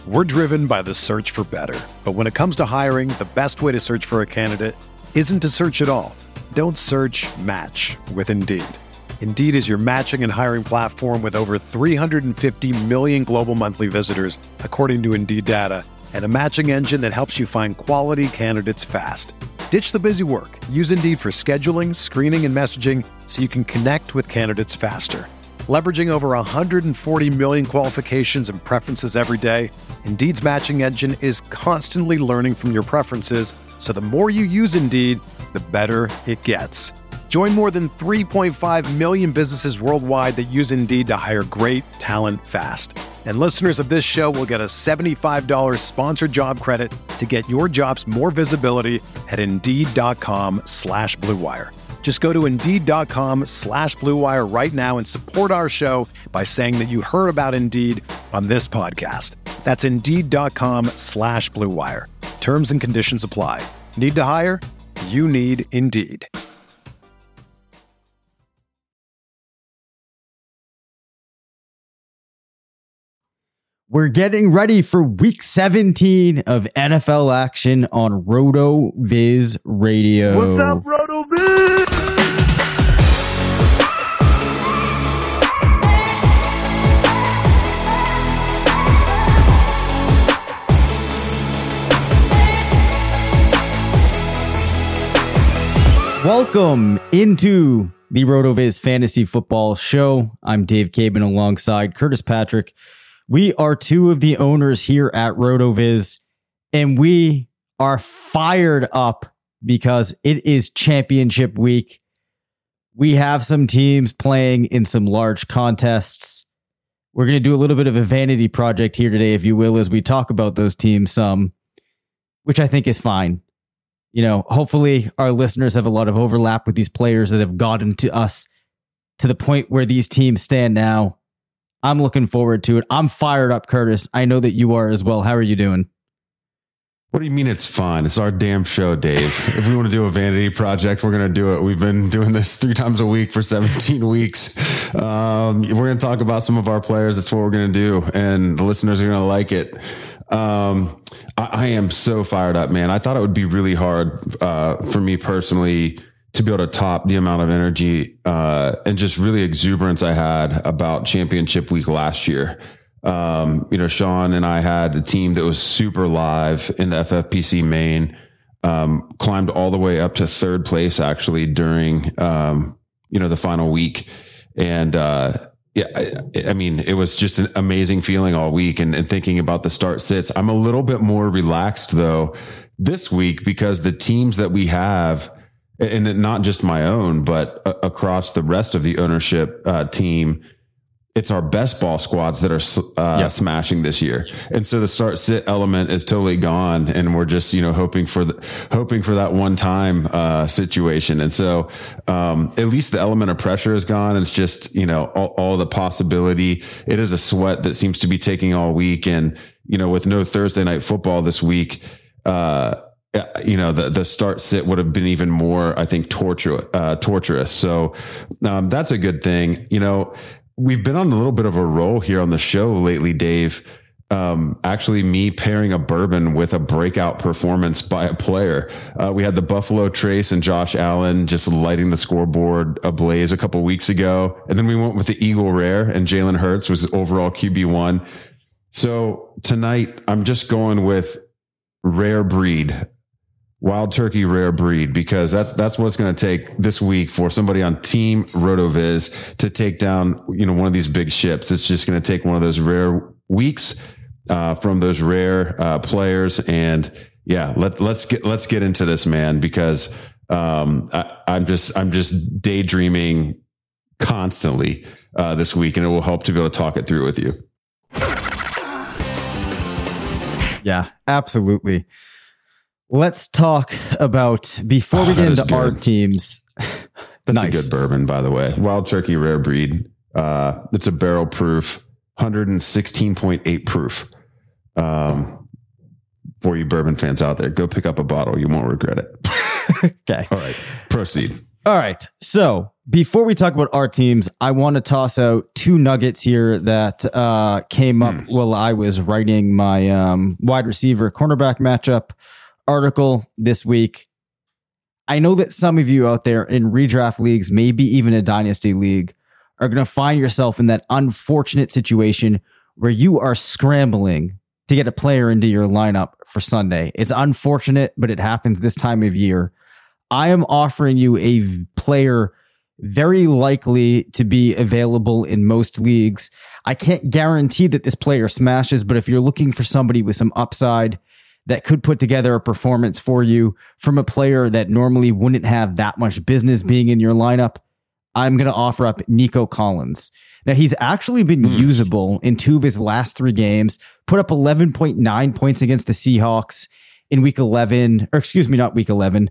We're driven by the search for better. But when it comes to hiring, the best way to search for a candidate isn't to search at all. Don't search, match with Indeed. Indeed is your matching and hiring platform with over 350 million global monthly visitors, according to Indeed data, and a matching engine that helps you find quality candidates fast. Ditch the busy work. Use Indeed for scheduling, screening, and messaging so you can connect with candidates faster. Leveraging over 140 million qualifications and preferences every day, Indeed's matching engine is constantly learning from your preferences, so the more you use Indeed, the better it gets. Join more than 3.5 million businesses worldwide that use Indeed to hire great talent fast. And listeners of this show will get a $75 sponsored job credit to get your jobs more visibility at Indeed.com/Blue Wire. Just go to Indeed.com/Blue Wire right now and support our show by saying that you heard about Indeed on this podcast. That's Indeed.com/Blue Wire. Terms and conditions apply. Need to hire? You need Indeed. We're getting ready for week 17 of NFL action on RotoViz Radio. What's up, RotoViz? Welcome into the RotoViz Fantasy Football Show. I'm Dave Cabin alongside Curtis Patrick. We are two of the owners here at RotoViz, and we are fired up because it is championship week. We have some teams playing in some large contests. We're going to do a little bit of a vanity project here today, if you will, as we talk about those teams some, which I think is fine. You know, hopefully our listeners have a lot of overlap with these players that have gotten to us to the point where these teams stand now. I'm looking forward to it. I'm fired up, Curtis. I know that you are as well. How are you doing? What do you mean it's fun? It's our damn show, Dave. If we want to do a vanity project, we're going to do it. We've been doing this 3 times a week for 17 weeks. We're going to talk about some of our players. That's what we're going to do. And the listeners are going to like it. I am so fired up, man. I thought it would be really hard for me personally to be able to top the amount of energy and just really exuberance I had about championship week last year. Sean and I had a team that was super live in the FFPC main, climbed all the way up to 3rd place actually during, the final week. And, I mean, it was just an amazing feeling all week and thinking about the start sits. I'm a little bit more relaxed though this week because the teams that we have, and not just my own, but across the rest of the ownership team, it's our best ball squads that are smashing this year. And so the start sit element is totally gone. And we're just, hoping for that one time situation. And so at least the element of pressure is gone. It's just, all the possibility. It is a sweat that seems to be taking all week. And, with no Thursday night football this week, the start sit would have been even more, I think, torturous. So that's a good thing. We've been on a little bit of a roll here on the show lately, Dave. Actually, me pairing a bourbon with a breakout performance by a player. We had the Buffalo Trace and Josh Allen just lighting the scoreboard ablaze a couple weeks ago. And then we went with the Eagle Rare, and Jalen Hurts was overall QB1. So tonight, I'm just going with Rare Breed. Wild Turkey Rare Breed, because that's what it's going to take this week for somebody on Team RotoViz to take down, one of these big ships. It's just going to take one of those rare weeks from those rare players. And yeah, let's get into this, man, because I'm just daydreaming constantly this week, and it will help to be able to talk it through with you. Yeah, absolutely. Let's talk about, before we get into our teams. That's nice. A good bourbon, by the way. Wild Turkey Rare Breed. It's a barrel proof, 116.8 proof. For you bourbon fans out there, go pick up a bottle. You won't regret it. Okay. All right. Proceed. All right. So Before we talk about our teams, I want to toss out two nuggets here that came up while I was writing my wide receiver cornerback matchup article this week. I know that some of you out there in redraft leagues, maybe even a dynasty league, are going to find yourself in that unfortunate situation where you are scrambling to get a player into your lineup for Sunday. It's unfortunate, but it happens this time of year. I am offering you a player very likely to be available in most leagues. I can't guarantee that this player smashes, but if you're looking for somebody with some upside that could put together a performance for you from a player that normally wouldn't have that much business being in your lineup, I'm going to offer up Nico Collins. Now, he's actually been usable in 2 of his last 3 games, put up 11.9 points against the Seahawks in week 11, or excuse me, not week 11.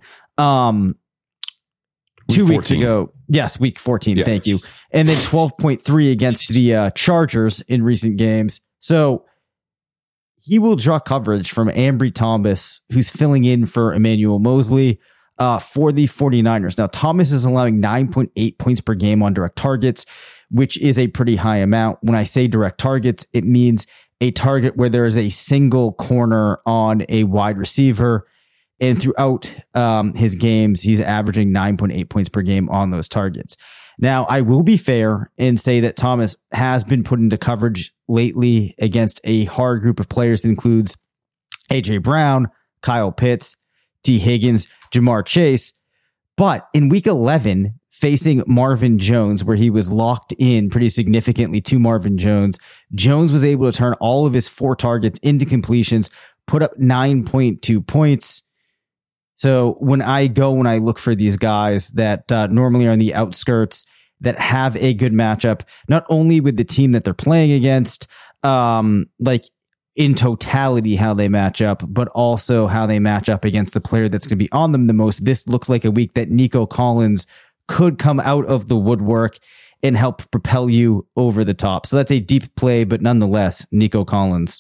2 weeks ago. Yes, week 14. Yeah. Thank you. And then 12.3 against the Chargers in recent games. So he will draw coverage from Ambry Thomas, who's filling in for Emmanuel Mosley for the 49ers. Now, Thomas is allowing 9.8 points per game on direct targets, which is a pretty high amount. When I say direct targets, it means a target where there is a single corner on a wide receiver. And throughout his games, he's averaging 9.8 points per game on those targets. Now, I will be fair and say that Thomas has been put into coverage lately against a hard group of players that includes A.J. Brown, Kyle Pitts, T. Higgins, Jamar Chase. But in week 11, facing Marvin Jones, where he was locked in pretty significantly to Marvin Jones, Jones was able to turn all of his 4 targets into completions, put up 9.2 points. So when I look for these guys that normally are on the outskirts that have a good matchup, not only with the team that they're playing against, like in totality how they match up, but also how they match up against the player that's going to be on them the most. This looks like a week that Nico Collins could come out of the woodwork and help propel you over the top. So that's a deep play, but nonetheless, Nico Collins.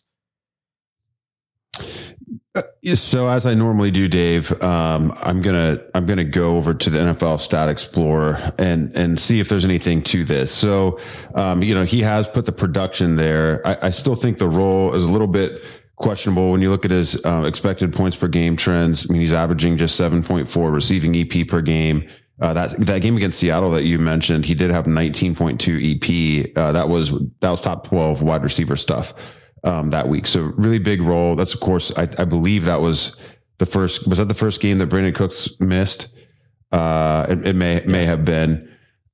So as I normally do, Dave, I'm gonna go over to the NFL Stat Explorer and see if there's anything to this. So, he has put the production there. I still think the role is a little bit questionable when you look at his expected points per game trends. I mean, he's averaging just 7.4 receiving EP per game. That game against Seattle that you mentioned, he did have 19.2 EP. That was top 12 wide receiver stuff. That week. So really big role. That's of course, I believe that was the first game that Brandon Cooks missed? It may have been.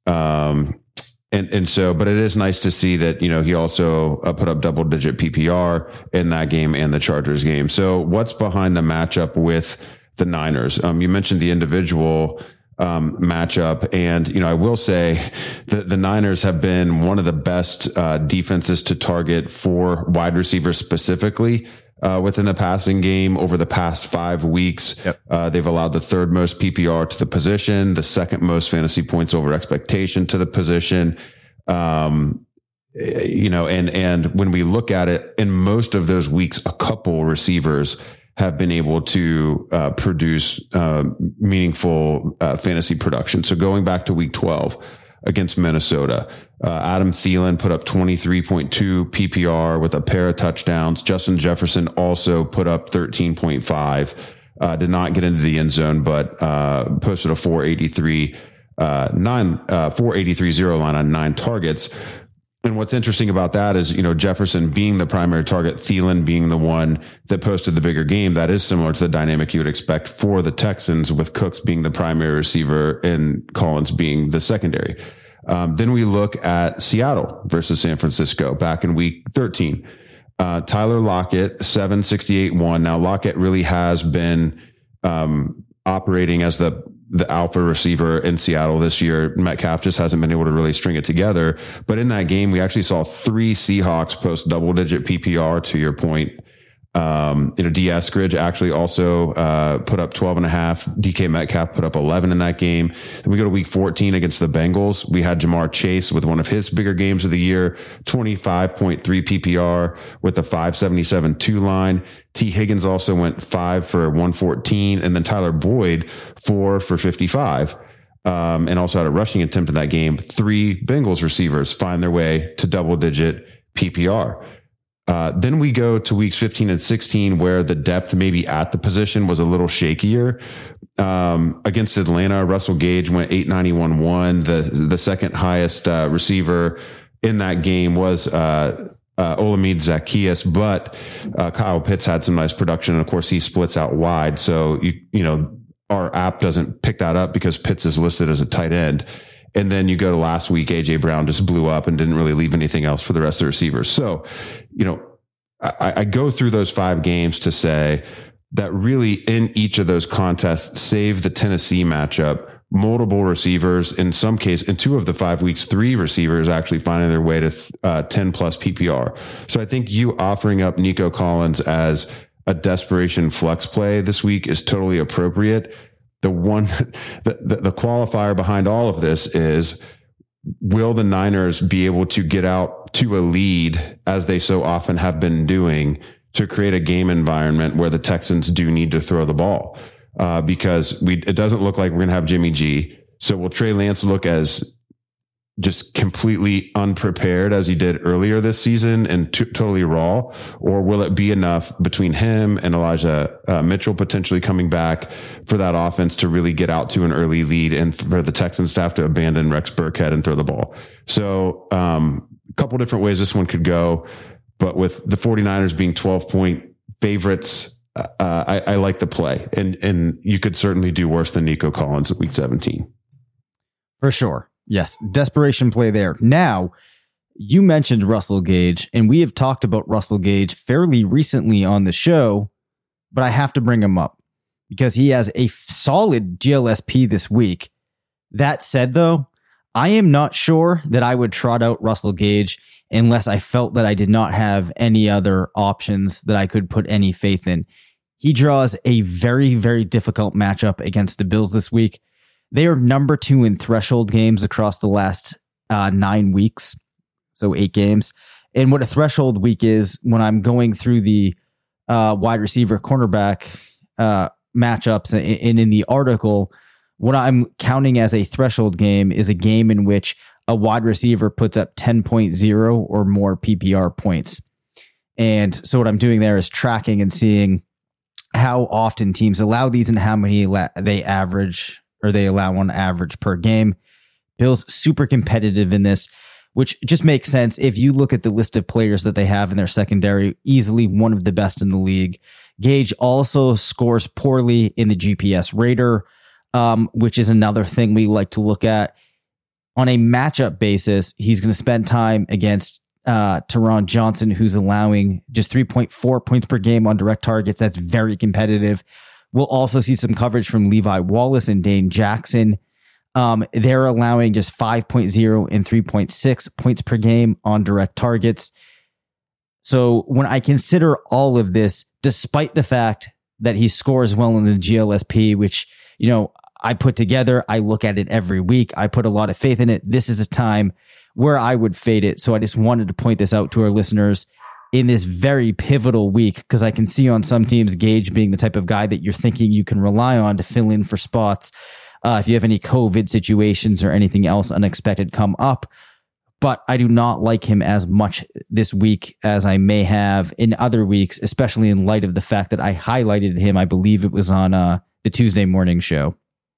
And so, but it is nice to see that, he also put up double digit PPR in that game and the Chargers game. So what's behind the matchup with the Niners? You mentioned the individual matchup. And, I will say that the Niners have been one of the best defenses to target for wide receivers specifically within the passing game over the past 5 weeks. Yep. They've allowed the 3rd most PPR to the position, the 2nd most fantasy points over expectation to the position. And when we look at it, in most of those weeks, a couple receivers have been able to produce meaningful fantasy production. So going back to week 12 against Minnesota, Adam Thielen put up 23.2 PPR with a pair of touchdowns. Justin Jefferson also put up 13.5, did not get into the end zone, but posted a 483.0 line on 9 targets. And what's interesting about that is, Jefferson being the primary target, Thielen being the one that posted the bigger game. That is similar to the dynamic you would expect for the Texans, with Cooks being the primary receiver and Collins being the secondary. Then we look at Seattle versus San Francisco back in week 13. Tyler Lockett, 768.1. Now Lockett really has been operating as the alpha receiver in Seattle this year. Metcalf just hasn't been able to really string it together. But in that game, we actually saw 3 Seahawks post double-digit PPR, to your point. D. Eskridge actually also put up 12.5. DK Metcalf put up 11 in that game. Then we go to week 14 against the Bengals. We had Jamar Chase with one of his bigger games of the year, 25.3 PPR with the 577.2 line. T. Higgins also went 5 for 114, and then Tyler Boyd 4 for 55. and also had a rushing attempt in that game. 3 Bengals receivers find their way to double-digit PPR. Then we go to weeks 15 and 16, where the depth maybe at the position was a little shakier. Against Atlanta, Russell Gage went 891-1. The second highest receiver in that game was Olamide Zaccheaus, but Kyle Pitts had some nice production. And of course, he splits out wide. So, our app doesn't pick that up because Pitts is listed as a tight end. And then you go to last week, A.J. Brown just blew up and didn't really leave anything else for the rest of the receivers. So, I go through those 5 games to say that really in each of those contests, save the Tennessee matchup, multiple receivers, in some case, in 2 of the 5 weeks, 3 receivers actually finding their way to 10 plus PPR. So I think you offering up Nico Collins as a desperation flex play this week is totally appropriate. The qualifier behind all of this is, will the Niners be able to get out to a lead, as they so often have been doing, to create a game environment where the Texans do need to throw the ball? Because it doesn't look like we're going to have Jimmy G. So will Trey Lance look as just completely unprepared as he did earlier this season and totally raw? Or will it be enough between him and Elijah Mitchell potentially coming back for that offense to really get out to an early lead and for the Texans to have to abandon Rex Burkhead and throw the ball? So a couple different ways this one could go, but with the 49ers being 12-point favorites, I like the play, and you could certainly do worse than Nico Collins at week 17. For sure. Yes. Desperation play there. Now, you mentioned Russell Gage, and we have talked about Russell Gage fairly recently on the show, but I have to bring him up because he has a solid GLSP this week. That said, though, I am not sure that I would trot out Russell Gage unless I felt that I did not have any other options that I could put any faith in. He draws a very, very difficult matchup against the Bills this week. They are number 2 in threshold games across the last 9 weeks, so 8 games. And what a threshold week is, when I'm going through the wide receiver cornerback matchups and in the article, what I'm counting as a threshold game is a game in which a wide receiver puts up 10.0 or more PPR points. And so what I'm doing there is tracking and seeing how often teams allow these and how many they average, or they allow on average per game. Bills super competitive in this, which just makes sense. If you look at the list of players that they have in their secondary, easily one of the best in the league. Gage also scores poorly in the GPS Rater, which is another thing we like to look at. On a matchup basis, he's going to spend time against Teron Johnson, who's allowing just 3.4 points per game on direct targets. That's very competitive. We'll also see some coverage from Levi Wallace and Dane Jackson. They're allowing just 5.0 and 3.6 points per game on direct targets. So when I consider all of this, despite the fact that he scores well in the GLSP, which, I put together, I look at it every week, I put a lot of faith in it. This is a time where I would fade it. So I just wanted to point this out to our listeners in this very pivotal week, because I can see on some teams Gage being the type of guy that you're thinking you can rely on to fill in for spots if you have any COVID situations or anything else unexpected come up. But I do not like him as much this week as I may have in other weeks, especially in light of the fact that I highlighted him. I believe it was on the Tuesday morning show.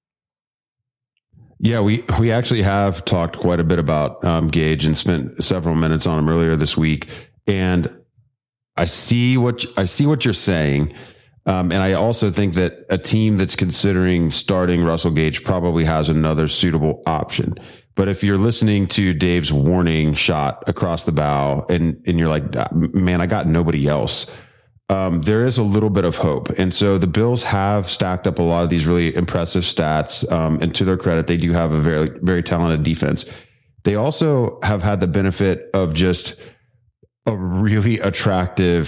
Yeah, we actually have talked quite a bit about Gage and spent several minutes on him earlier this week. And I see what you're saying. And I also think that a team that's considering starting Russell Gage probably has another suitable option. But if you're listening to Dave's warning shot across the bow and you're like, man, I got nobody else, there is a little bit of hope. And so the Bills have stacked up a lot of these really impressive stats. And to their credit, they do have a very, very talented defense. They also have had the benefit of just a really attractive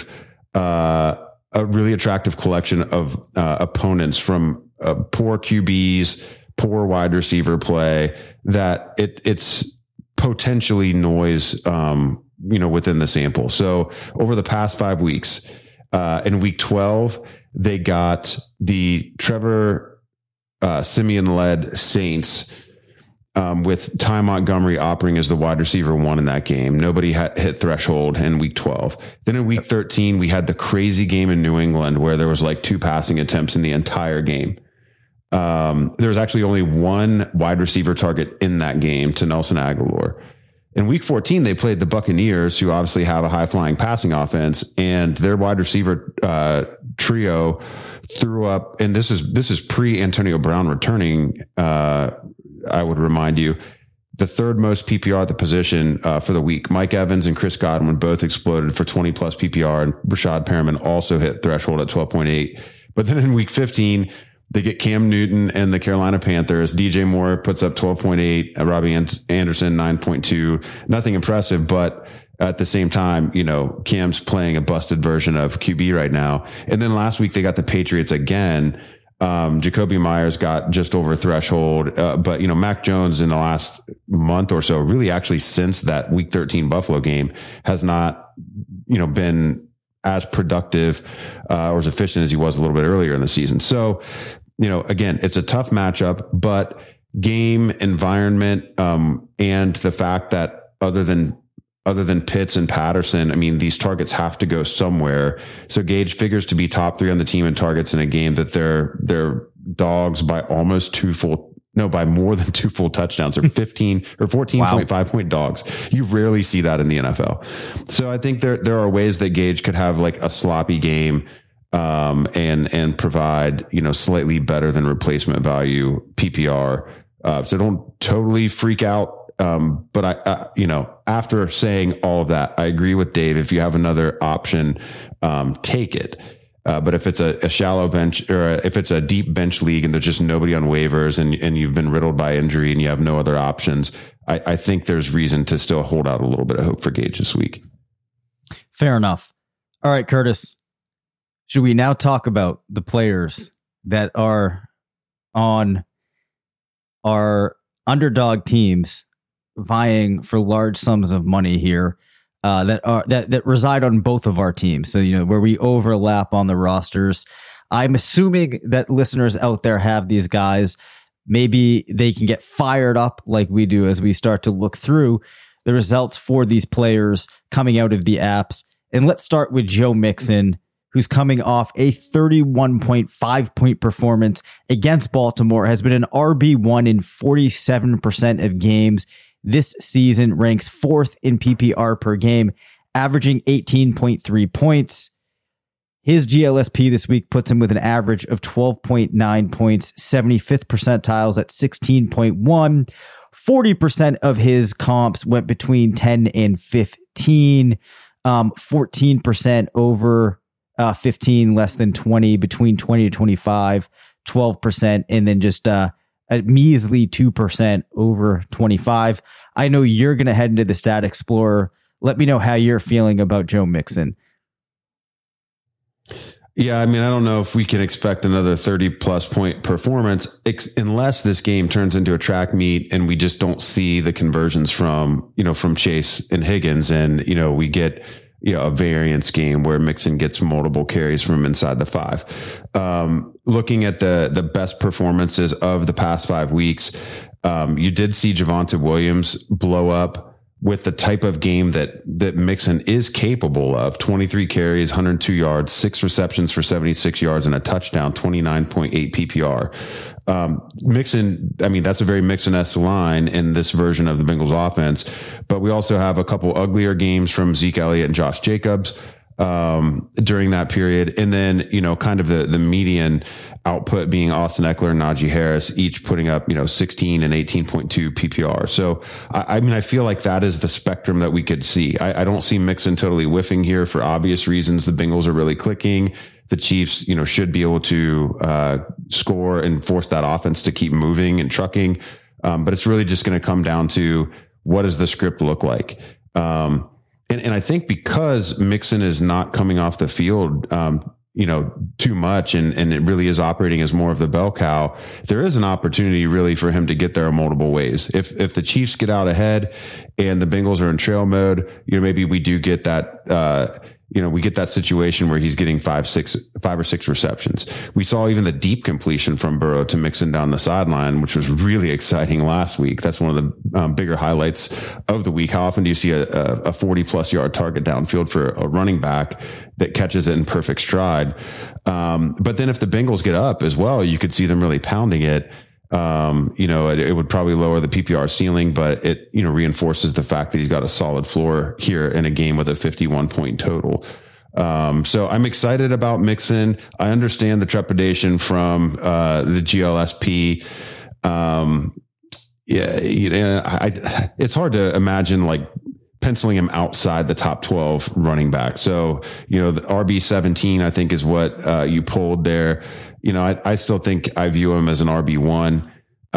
collection of opponents, from poor QBs, poor wide receiver play, that it's potentially noise, within the sample. So over the past 5 weeks, in week 12, they got the Trevor Siemian led Saints with Ty Montgomery operating as the wide receiver 1 in that game. Nobody hit threshold in week 12. Then in week 13, we had the crazy game in New England where there was like 2 passing attempts in the entire game. There was actually only 1 wide receiver target in that game to Nelson Aguilar. In week 14, they played the Buccaneers, who obviously have a high-flying passing offense, and their wide receiver trio threw up, and this is pre-Antonio Brown returning, I would remind you, the 3rd most PPR at the position for the week. Mike Evans and Chris Godwin both exploded for 20-plus PPR, and Rashad Perriman also hit threshold at 12.8. But then in week 15, they get Cam Newton and the Carolina Panthers. DJ Moore puts up 12.8, Robbie Anderson 9.2. Nothing impressive, but at the same time, Cam's playing a busted version of QB right now. And then last week they got the Patriots again. Jacoby Myers got just over threshold, but Mac Jones in the last month or so, really actually since that week 13 Buffalo game, has not been as productive or as efficient as he was a little bit earlier in the season. So again, it's a tough matchup, but game environment and the fact that other than Pitts and Patterson, I mean, these targets have to go somewhere. So Gage figures to be top 3 on the team in targets in a game that they're dogs by by more than 2 full touchdowns. They're 15 or 14.5 point dogs. You rarely see that in the NFL. So I think there are ways that Gage could have like a sloppy game and provide, slightly better than replacement value PPR. So don't totally freak out. But I after saying all of that, I agree with Dave. If you have another option, take it. But if it's a shallow bench or if it's a deep bench league and there's just nobody on waivers and you've been riddled by injury and you have no other options, I think there's reason to still hold out a little bit of hope for Gage this week. Fair enough. All right, Curtis, should we now talk about the players that are on our underdog teams vying for large sums of money here that reside on both of our teams? So, where we overlap on the rosters. I'm assuming that listeners out there have these guys. Maybe they can get fired up like we do as we start to look through the results for these players coming out of the apps. And let's start with Joe Mixon, who's coming off a 31.5 point performance against Baltimore, has been an RB1 in 47% of games this season, ranks 4th in PPR per game, averaging 18.3 points. His GLSP this week puts him with an average of 12.9 points, 75th percentiles at 16.1. 40% of his comps went between 10 and 15, 14% over 15, less than 20, between 20 to 25, 12%, and then just a measly 2% over 25. I know you're going to head into the Stat Explorer. Let me know how you're feeling about Joe Mixon. Yeah, I mean, I don't know if we can expect another 30-plus point performance unless this game turns into a track meet and we just don't see the conversions from Chase and Higgins, and we get a variance game where Mixon gets multiple carries from inside the 5. Looking at the best performances of the past 5 weeks, you did see Javonte Williams blow up with the type of game that Mixon is capable of. 23 carries, 102 yards, 6 receptions for 76 yards and a touchdown, 29.8 PPR. Mixon, I mean, that's a very Mixon-esque line in this version of the Bengals offense, but we also have a couple uglier games from Zeke Elliott and Josh Jacobs during that period. And then, kind of the median output being Austin Eckler and Najee Harris, each putting up, 16 and 18.2 PPR. So, I mean, I feel like that is the spectrum that we could see. I don't see Mixon totally whiffing here for obvious reasons. The Bengals are really clicking. The Chiefs, should be able to score and force that offense to keep moving and trucking. But it's really just going to come down to what does the script look like? And I think because Mixon is not coming off the field, too much, and it really is operating as more of the bell cow, there is an opportunity really for him to get there in multiple ways. If the Chiefs get out ahead and the Bengals are in trail mode, maybe we do get that, we get that situation where he's getting 5 or 6 receptions. We saw even the deep completion from Burrow to Mixon down the sideline, which was really exciting last week. That's one of the bigger highlights of the week. How often do you see a 40 plus yard target downfield for a running back that catches it in perfect stride? But then if the Bengals get up as well, you could see them really pounding it. It would probably lower the PPR ceiling, but it, reinforces the fact that he's got a solid floor here in a game with a 51 point total. So I'm excited about Mixon. I understand the trepidation from the GLSP. It's hard to imagine like penciling him outside the top 12 running back. So, the RB 17, I think is what you pulled there. I still think I view him as an RB1.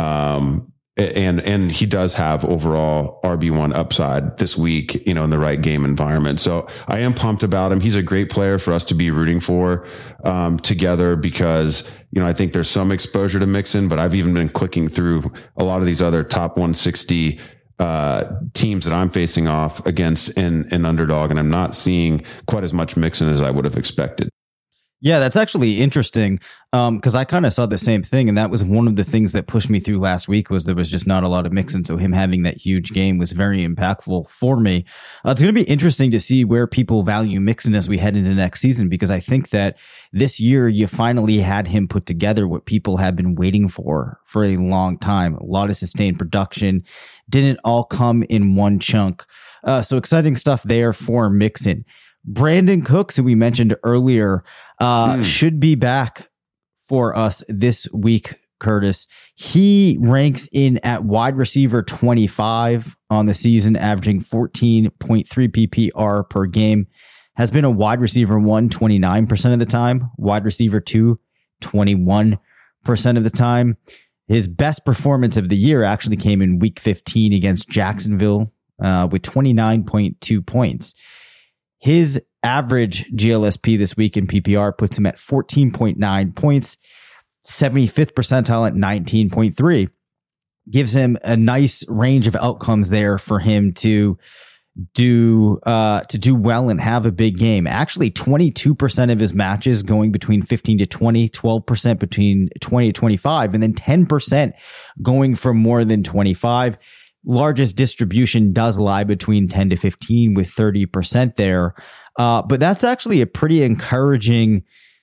And he does have overall RB1 upside this week, in the right game environment. So I am pumped about him. He's a great player for us to be rooting for together because, I think there's some exposure to Mixon, but I've even been clicking through a lot of these other top 160 teams that I'm facing off against in underdog, and I'm not seeing quite as much Mixon as I would have expected. Yeah, that's actually interesting because I kind of saw the same thing. And that was one of the things that pushed me through last week was there was just not a lot of Mixon. So him having that huge game was very impactful for me. It's going to be interesting to see where people value Mixon as we head into next season, because I think that this year you finally had him put together what people have been waiting for a long time. A lot of sustained production didn't all come in one chunk. So exciting stuff there for Mixon. Brandon Cooks, who we mentioned earlier, should be back for us this week, Curtis. He ranks in at wide receiver 25 on the season, averaging 14.3 PPR per game. Has been a wide receiver 1 29% of the time, wide receiver 2 21% of the time. His best performance of the year actually came in week 15 against Jacksonville with 29.2 points. His average GLSP this week in PPR puts him at 14.9 points, 75th percentile at 19.3. Gives him a nice range of outcomes there for him to do well and have a big game. Actually, 22% of his matches going between 15 to 20, 12% between 20 to 25, and then 10% going for more than 25. Largest distribution does lie between 10 to 15 with 30% there. But that's actually a pretty encouraging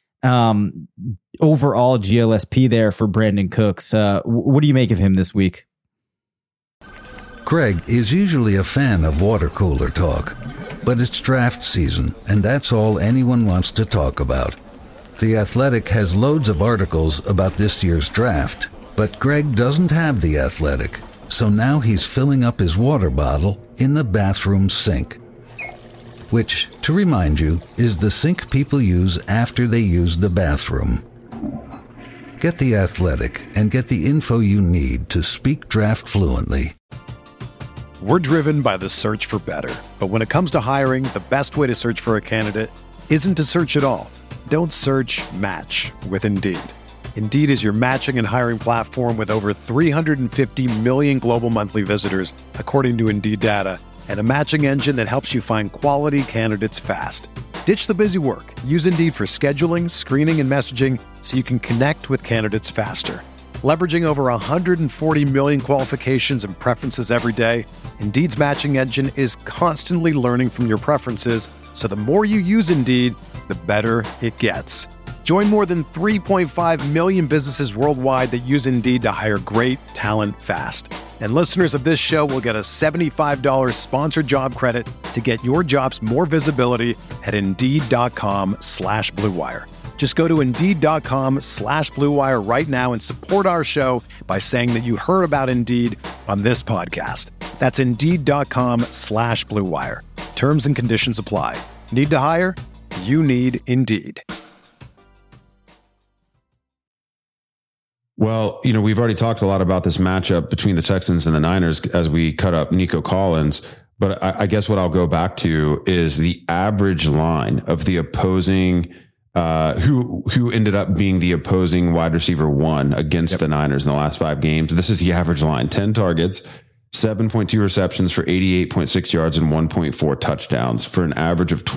overall GLSP there for Brandon Cooks. What do you make of him this week? Greg is usually a fan of water cooler talk, but it's draft season, and that's all anyone wants to talk about. The Athletic has loads of articles about this year's draft, but Greg doesn't have The Athletic. So now he's filling up his water bottle in the bathroom sink, which, to remind you, is the sink people use after they use the bathroom. Get The Athletic and get the info you need to speak draft fluently. We're driven by the search for better. But when it comes to hiring, the best way to search for a candidate isn't to search at all. Don't search, match with Indeed. Indeed is your matching and hiring platform with over 350 million global monthly visitors, according to Indeed data, and a matching engine that helps you find quality candidates fast. Ditch the busy work. Use Indeed for scheduling, screening, and messaging so you can connect with candidates faster. Leveraging over 140 million qualifications and preferences every day, Indeed's matching engine is constantly learning from your preferences, so the more you use Indeed, the better it gets. Join more than 3.5 million businesses worldwide that use Indeed to hire great talent fast. And listeners of this show will get a $75 sponsored job credit to get your jobs more visibility at Indeed.com/Blue Wire. Just go to Indeed.com/Blue Wire right now and support our show by saying that you heard about Indeed on this podcast. That's Indeed.com/Blue Wire. Terms and conditions apply. Need to hire? You need Indeed. Well, we've already talked a lot about this matchup between the Texans and the Niners as we cut up Nico Collins. But I guess what I'll go back to is the average line of the opposing, who ended up being the opposing wide receiver 1 against the Niners in the last 5 games. This is the average line: 10 targets, 7.2 receptions for 88.6 yards and 1.4 touchdowns for an average of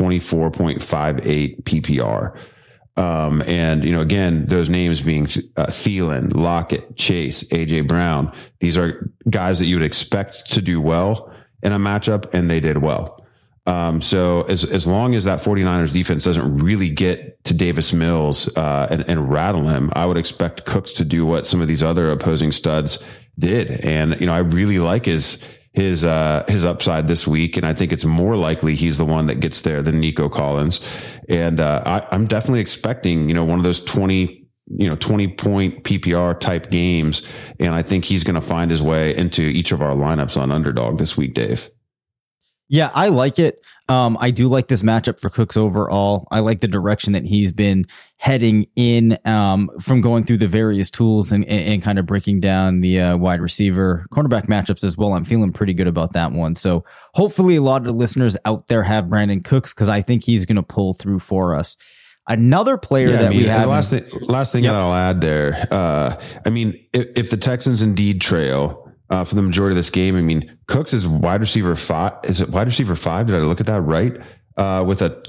24.58 PPR. And, again, those names being Thielen, Lockett, Chase, AJ Brown. These are guys that you would expect to do well in a matchup, and they did well. So as long as that 49ers defense doesn't really get to Davis Mills and rattle him, I would expect Cooks to do what some of these other opposing studs did. And, I really like his upside this week. And I think it's more likely he's the one that gets there than Nico Collins. And I'm definitely expecting, one of those 20 point PPR type games. And I think he's going to find his way into each of our lineups on Underdog this week, Dave. Yeah, I like it. I do like this matchup for Cooks overall. I like the direction that he's been heading in from going through the various tools and kind of breaking down the wide receiver cornerback matchups as well. I'm feeling pretty good about that one. So hopefully a lot of the listeners out there have Brandon Cooks because I think he's going to pull through for us. Another player we have. Last thing that I'll add there. If the Texans indeed trail for the majority of this game, Cooks is wide receiver 5. Is it wide receiver 5? Did I look at that right? With a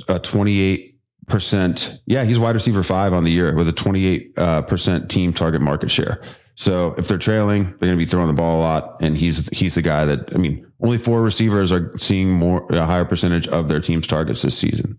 28%. Yeah, he's wide receiver 5 on the year with a 28% team target market share. So if they're trailing, they're going to be throwing the ball a lot. And he's the guy that, only 4 receivers are seeing a higher percentage of their team's targets this season.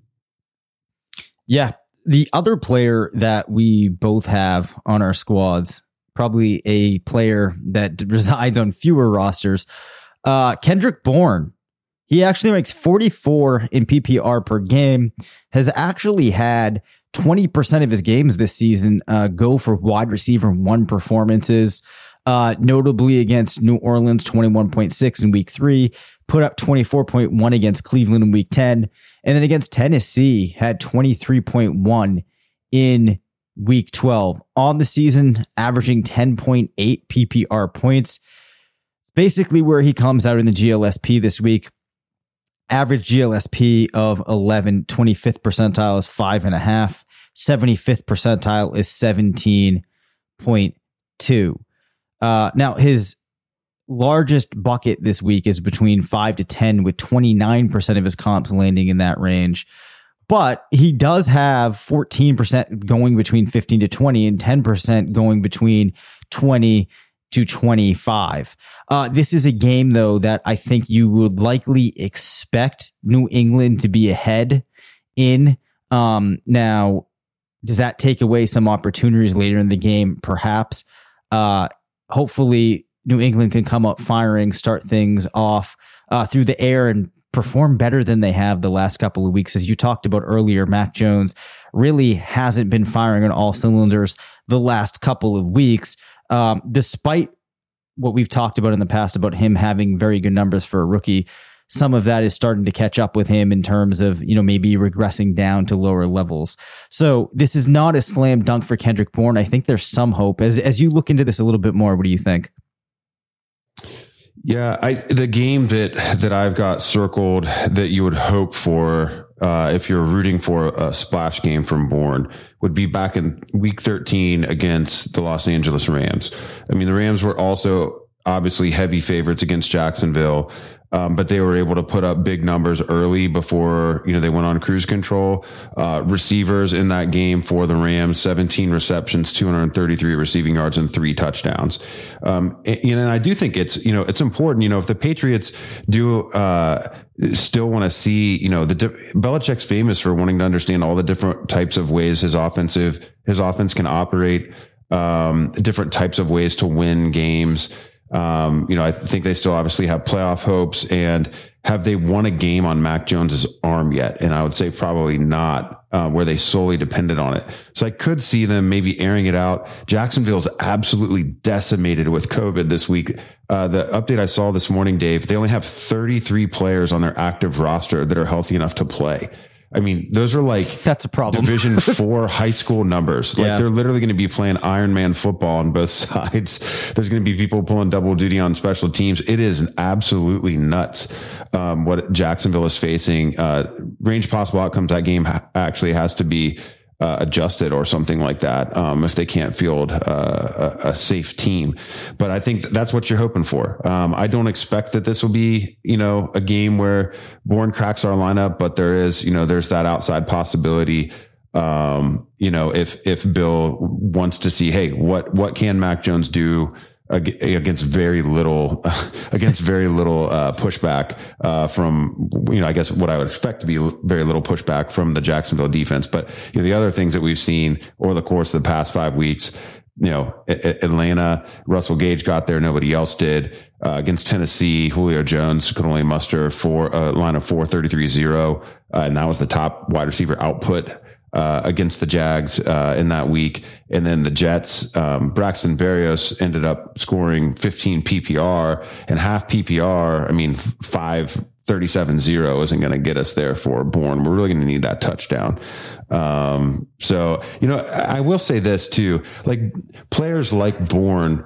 Yeah. The other player that we both have on our squads, probably a player that resides on fewer rosters, Kendrick Bourne. He actually ranks 44 in PPR per game, has actually had 20% of his games this season go for wide receiver 1 performances, notably against New Orleans, 21.6 in week 3, put up 24.1 against Cleveland in week 10, and then against Tennessee had 23.1 in week 12. On the season, averaging 10.8 PPR points. It's basically where he comes out in the GLSP this week. Average GLSP of 11, 25th percentile is 5.5, 75th percentile is 17.2. Now, his largest bucket this week is between 5 to 10, with 29% of his comps landing in that range. But he does have 14% going between 15 to 20 and 10% going between 20 to 25. This is a game, though, that I think you would likely expect New England to be ahead in. Now, does that take away some opportunities later in the game? Perhaps. Hopefully, New England can come up firing, start things off through the air, and perform better than they have the last couple of weeks. As you talked about earlier, Mac Jones really hasn't been firing on all cylinders the last couple of weeks, despite what we've talked about in the past about him having very good numbers for a rookie. Some of that is starting to catch up with him in terms of, maybe regressing down to lower levels. So this is not a slam dunk for Kendrick Bourne. I think there's some hope. As you look into this a little bit more, what do you think? Yeah, the game that I've got circled that you would hope for if you're rooting for a splash game from Bourne would be back in week 13 against the Los Angeles Rams. The Rams were also obviously heavy favorites against Jacksonville. But they were able to put up big numbers early before, they went on cruise control. Receivers in that game for the Rams, 17 receptions, 233 receiving yards, and 3 touchdowns. And I do think it's important, if the Patriots do still want to see, Belichick's famous for wanting to understand all the different types of ways his offense can operate, different types of ways to win games. I think they still obviously have playoff hopes. And have they won a game on Mac Jones's arm yet? And I would say probably not, where they solely depended on it. So I could see them maybe airing it out. Jacksonville's absolutely decimated with COVID this week. The update I saw this morning, Dave, they only have 33 players on their active roster that are healthy enough to play. Those are that's a problem. Division 4 high school numbers. They're literally going to be playing Iron Man football on both sides. There's going to be people pulling double duty on special teams. It is absolutely nuts what Jacksonville is facing. Range possible outcomes, that game actually has to be adjusted or something like that if they can't field a safe team. But I think that's what you're hoping for. I don't expect that this will be, a game where Bourne cracks our lineup, but there's that outside possibility. If Bill wants to see, hey, what can Mac Jones do against very little pushback from, I guess what I would expect to be very little pushback from the Jacksonville defense. But the other things that we've seen over the course of the past 5 weeks, Atlanta, Russell Gage got there, nobody else did. Against Tennessee, Julio Jones could only muster a line of 4.33-0, and that was the top wide receiver output against the Jags in that week. And then the Jets, Braxton Berrios ended up scoring 15 PPR, and half PPR, 5.37-0 isn't going to get us there for Bourne. We're really going to need that touchdown. So, I will say this too, like players like Bourne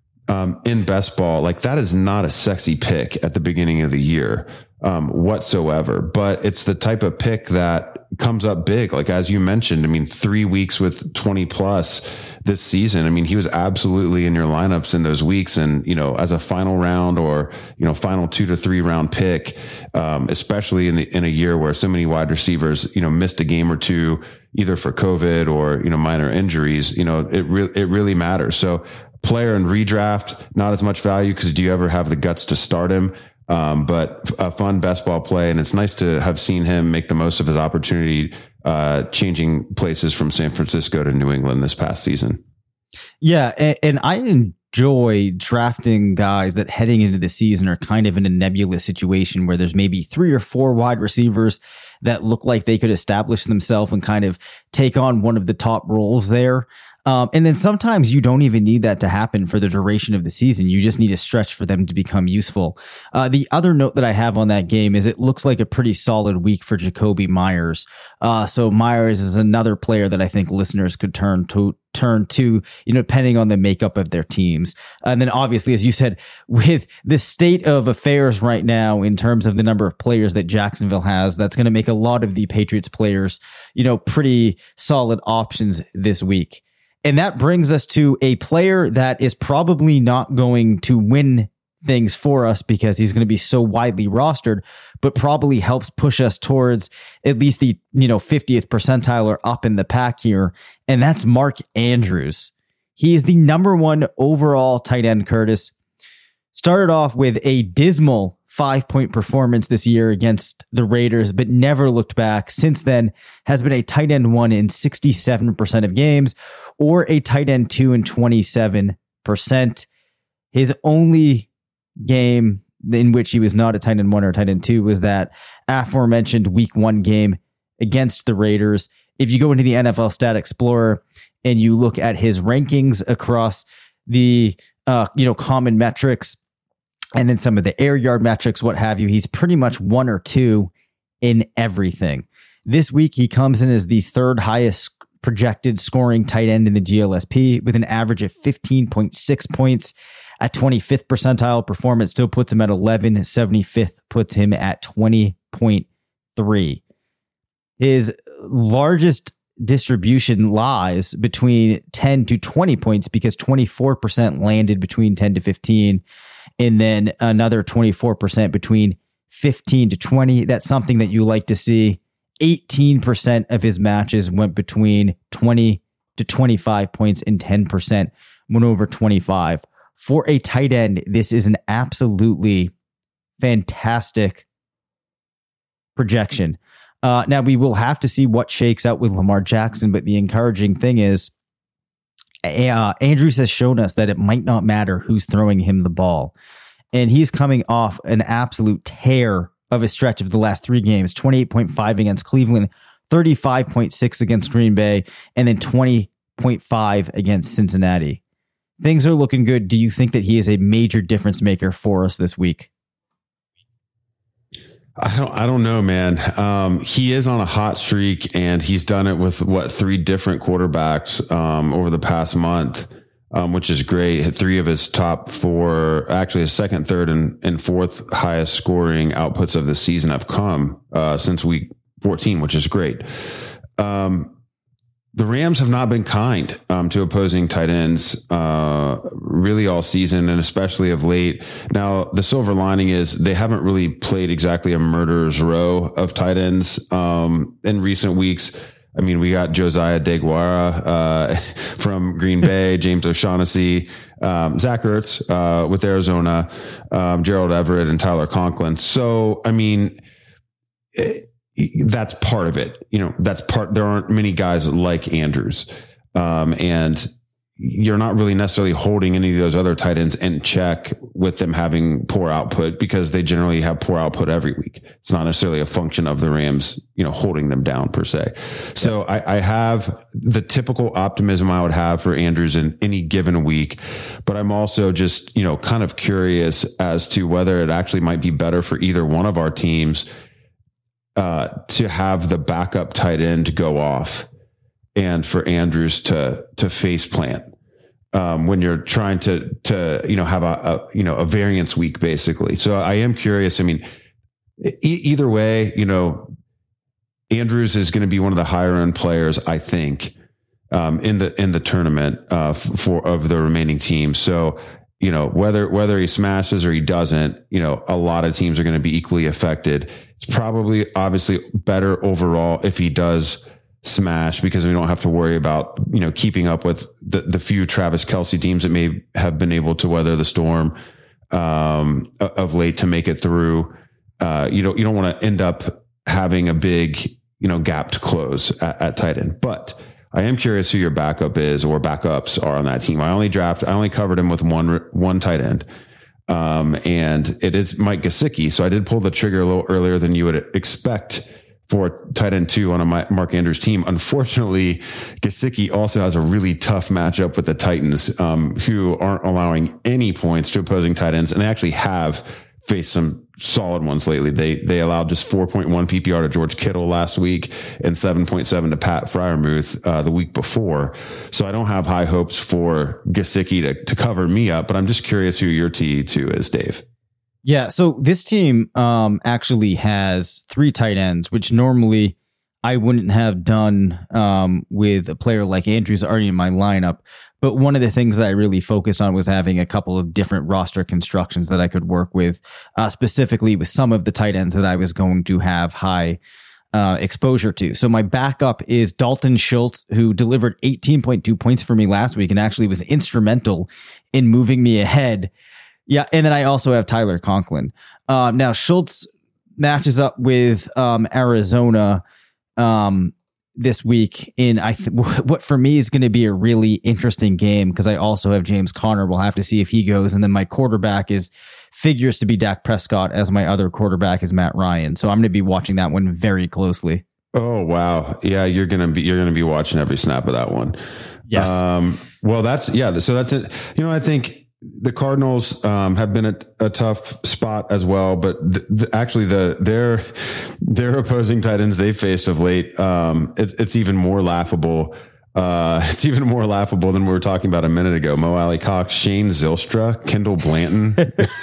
in best ball, like that is not a sexy pick at the beginning of the year whatsoever, but it's the type of pick that comes up big. Like, as you mentioned, 3 weeks with 20 plus this season. He was absolutely in your lineups in those weeks. And, as a final round or, final 2 to 3 round pick, especially in a year where so many wide receivers, missed a game or two, either for COVID or, minor injuries, it really matters. So player and redraft, not as much value because do you ever have the guts to start him? But a fun best ball play. And it's nice to have seen him make the most of his opportunity, changing places from San Francisco to New England this past season. Yeah. And I enjoy drafting guys that heading into the season are kind of in a nebulous situation where there's maybe 3 or 4 wide receivers that look like they could establish themselves and kind of take on one of the top roles there. And then sometimes you don't even need that to happen for the duration of the season. You just need a stretch for them to become useful. The other note that I have on that game is it looks like a pretty solid week for Jakobi Meyers. So Meyers is another player that I think listeners could turn to, depending on the makeup of their teams. And then obviously, as you said, with the state of affairs right now, in terms of the number of players that Jacksonville has, that's going to make a lot of the Patriots players, pretty solid options this week. And that brings us to a player that is probably not going to win things for us because he's going to be so widely rostered, but probably helps push us towards at least the 50th percentile or up in the pack here. And that's Mark Andrews. He is the number 1 overall tight end, Curtis. Started off with a dismal 5-point performance this year against the Raiders, but never looked back. Since then, has been a tight end 1 in 67% of games, or a tight end 2 in 27%. His only game in which he was not a tight end 1 or a tight end 2 was that aforementioned week 1 game against the Raiders. If you go into the NFL Stat Explorer and you look at his rankings across the common metrics, and then some of the air yard metrics, what have you, he's pretty much 1 or 2 in everything. This week, he comes in as the 3rd highest projected scoring tight end in the GLSP with an average of 15.6 points. At 25th percentile performance still puts him at 11. 75th puts him at 20.3. His largest distribution lies between 10 to 20 points because 24% landed between 10 to 15. And then another 24% between 15 to 20. That's something that you like to see. 18% of his matches went between 20 to 25 points and 10% went over 25. For a tight end, this is an absolutely fantastic projection. Now, we will have to see what shakes out with Lamar Jackson, but the encouraging thing is Andrews has shown us that it might not matter who's throwing him the ball. And he's coming off an absolute tear of a stretch of the last 3 games, 28.5 against Cleveland, 35.6 against Green Bay, and then 20.5 against Cincinnati. Things are looking good. Do you think that he is a major difference maker for us this week? I don't know, man. He is on a hot streak, and he's done it with 3 different quarterbacks over the past month, which is great. Hit 3 of his top 4, actually his second, third, and 4th highest scoring outputs of the season have come since week 14, which is great. the Rams have not been kind to opposing tight ends really all season, and especially of late. Now, the silver lining is they haven't really played exactly a murderer's row of tight ends in recent weeks. I mean, we got Josiah DeGuara from Green Bay, James O'Shaughnessy, Zach Ertz with Arizona, Gerald Everett, and Tyler Conklin. So, I mean, that's part of it. There aren't many guys like Andrews. And you're not really necessarily holding any of those other tight ends in check with them having poor output, because they generally have poor output every week. It's not necessarily a function of the Rams, holding them down per se. So I have the typical optimism I would have for Andrews in any given week, but I'm also just, kind of curious as to whether it actually might be better for either one of our teams to have the backup tight end go off and for Andrews to face plant when you're trying to have a variance week, basically. So I am curious. I mean, either way, Andrews is going to be one of the higher end players, I think, in the tournament of the remaining teams. So, whether he smashes or he doesn't, a lot of teams are going to be equally affected. It's probably obviously better overall if he does smash, because we don't have to worry about, keeping up with the few Travis Kelce teams that may have been able to weather the storm of late to make it through. You don't want to end up having a big, gap to close at tight end. But I am curious who your backup is or backups are on that team. I only covered him with one tight end. And it is Mike Gesicki. So I did pull the trigger a little earlier than you would expect for tight end 2 on a Mark Andrews team. Unfortunately, Gesicki also has a really tough matchup with the Titans, who aren't allowing any points to opposing tight ends. And they actually have faced some solid ones lately. They allowed just 4.1 PPR to George Kittle last week and 7.7 to Pat Freiermuth the week before. So I don't have high hopes for Gesicki to cover me up, but I'm just curious who your T2 is, Dave. Yeah, so this team actually has 3 tight ends, which normally I wouldn't have done with a player like Andrews already in my lineup. But one of the things that I really focused on was having a couple of different roster constructions that I could work with, specifically with some of the tight ends that I was going to have high exposure to. So my backup is Dalton Schultz, who delivered 18.2 points for me last week and actually was instrumental in moving me ahead. Yeah, and then I also have Tyler Conklin. Now, Schultz matches up with Arizona this week in what for me is going to be a really interesting game, because I also have James Conner. We'll have to see if he goes. And then my quarterback figures to be Dak Prescott, as my other quarterback is Matt Ryan. So I'm going to be watching that one very closely. Oh, wow. Yeah, you're going to be watching every snap of that one. Yes. Well, so that's it. I think the Cardinals have been a tough spot as well, but actually their opposing tight ends they faced of late, it's even more laughable. It's even more laughable than we were talking about a minute ago. Mo Alley-Cox, Shane Zylstra, Kendall Blanton.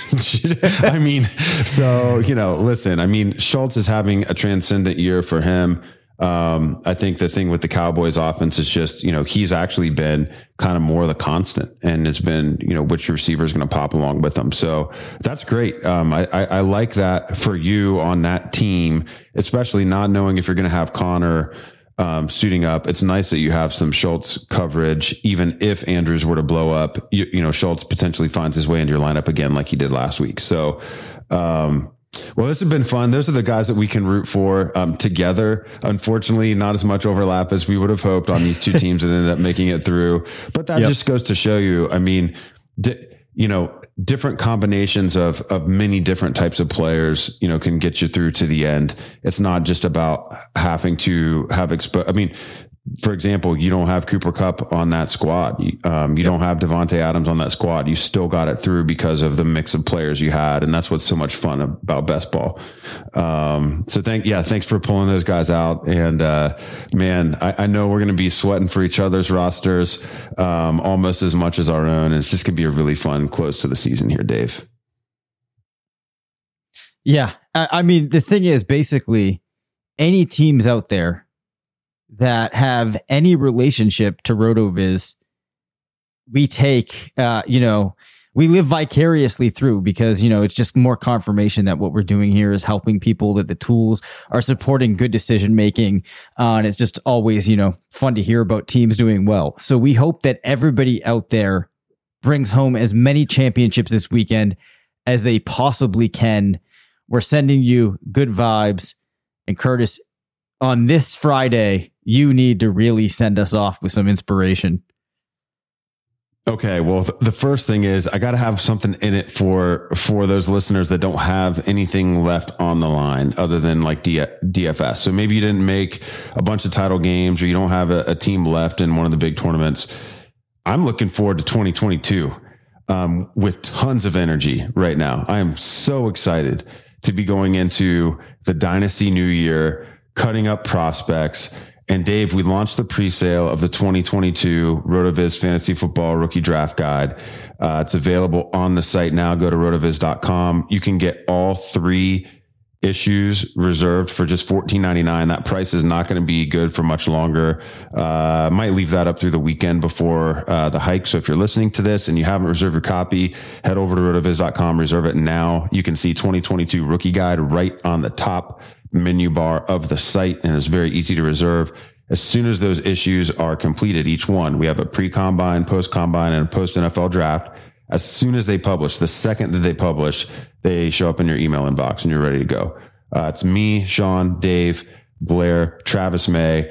I mean, so, listen, I mean, Schultz is having a transcendent year for him. I think the thing with the Cowboys offense is just, he's actually been kind of more the constant, and it's been, which receiver is going to pop along with them. So that's great. I like that for you on that team, especially not knowing if you're going to have Connor suiting up. It's nice that you have some Schultz coverage, even if Andrews were to blow up, Schultz potentially finds his way into your lineup again, like he did last week. So, well, this has been fun. Those are the guys that we can root for together. Unfortunately, not as much overlap as we would have hoped on these two teams that ended up making it through. But that just goes to show you, I mean, different combinations of many different types of players, can get you through to the end. It's not just about having to have for example, you don't have Cooper Kupp on that squad. You don't have Devontae Adams on that squad. You still got it through because of the mix of players you had. And that's what's so much fun about best ball. So thanks for pulling those guys out. And, man, I know we're going to be sweating for each other's rosters, almost as much as our own. It's just going to be a really fun close to the season here, Dave. Yeah. I mean, the thing is, basically any teams out there that have any relationship to RotoViz, we take, we live vicariously through, because, it's just more confirmation that what we're doing here is helping people, that the tools are supporting good decision making. And it's just always, fun to hear about teams doing well. So we hope that everybody out there brings home as many championships this weekend as they possibly can. We're sending you good vibes. And Curtis, on this Friday, you need to really send us off with some inspiration. Okay, well, the first thing is I got to have something in it for those listeners that don't have anything left on the line other than like DFS. So maybe you didn't make a bunch of title games, or you don't have a team left in one of the big tournaments. I'm looking forward to 2022 with tons of energy right now. I am so excited to be going into the Dynasty New Year, cutting up prospects. And Dave, we launched the pre-sale of the 2022 RotoViz Fantasy Football Rookie Draft Guide. It's available on the site now. Go to rotoviz.com. You can get all 3 issues reserved for just $14.99. That price is not going to be good for much longer. Might leave that up through the weekend before the hike. So if you're listening to this and you haven't reserved your copy, head over to rotoviz.com, reserve it now. You can see 2022 Rookie Guide right on the top menu bar of the site, and it's very easy to reserve. As soon as those issues are completed, each one, we have a pre-combine, post-combine, and a post-NFL draft. As soon as they publish, the second that they publish, they show up in your email inbox and you're ready to go. It's me, Sean, Dave, Blair, Travis May.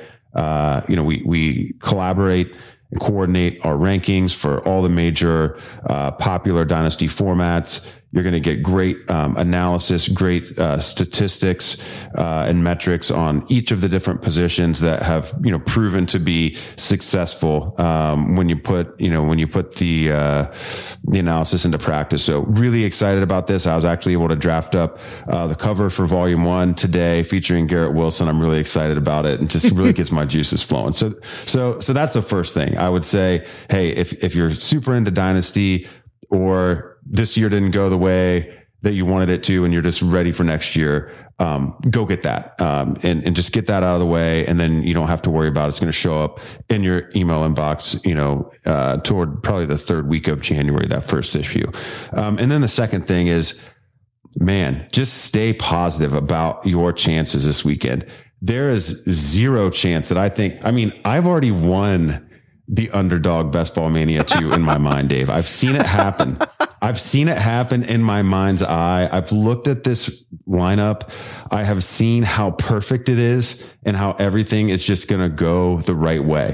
We collaborate and coordinate our rankings for all the major popular Dynasty formats. You're going to get great analysis, great statistics and metrics on each of the different positions that have proven to be successful when you put the analysis into practice. So really excited about this. I was actually able to draft up the cover for Volume 1 today, featuring Garrett Wilson. I'm really excited about it, and just really gets my juices flowing. So that's the first thing I would say. Hey, if you're super into Dynasty, or this year didn't go the way that you wanted it to, and you're just ready for next year, go get that and just get that out of the way. And then you don't have to worry about it. It's going to show up in your email inbox, toward probably the 3rd week of January, that first issue. And then the second thing is, man, just stay positive about your chances this weekend. There is zero chance that I've already won the Underdog Best Ball Mania 2 in my mind, Dave. I've seen it happen. I've seen it happen in my mind's eye. I've looked at this lineup. I have seen how perfect it is and how everything is just going to go the right way.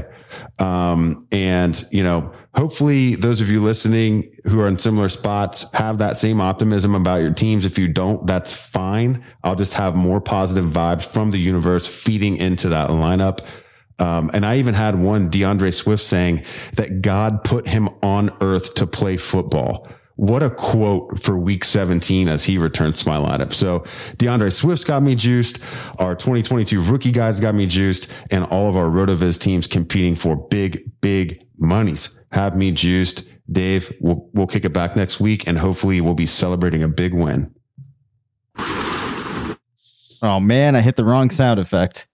Hopefully those of you listening who are in similar spots have that same optimism about your teams. If you don't, that's fine. I'll just have more positive vibes from the universe feeding into that lineup. And I even had one DeAndre Swift saying that God put him on earth to play football. What a quote for week 17 as he returns to my lineup. So DeAndre Swift's got me juiced. Our 2022 rookie guys got me juiced, and all of our RotoViz teams competing for big, big monies have me juiced. Dave, we'll kick it back next week, and hopefully we'll be celebrating a big win. Oh man, I hit the wrong sound effect.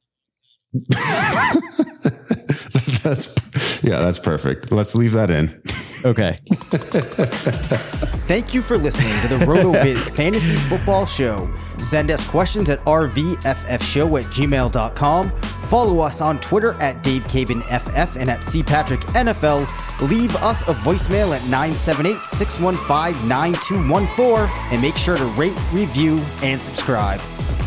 That's perfect. Let's leave that in. Okay. Thank you for listening to the RotoViz Fantasy Football Show. Send us questions at rvffshow@gmail.com. Follow us on Twitter at DaveCabinFF and at CPatrickNFL. Leave us a voicemail at 978-615-9214 and make sure to rate, review, and subscribe.